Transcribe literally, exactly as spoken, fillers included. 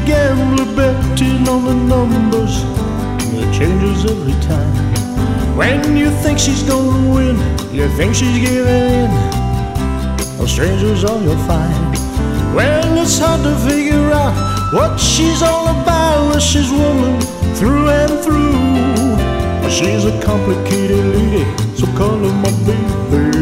gambler betting on the numbers. It changes every time. When you think she's gonna win, you think she's giving in. Oh, strangers, all you'll find. Well, it's hard to figure out what she's all about. She's woman through and through. She's a complicated lady, so call her my baby.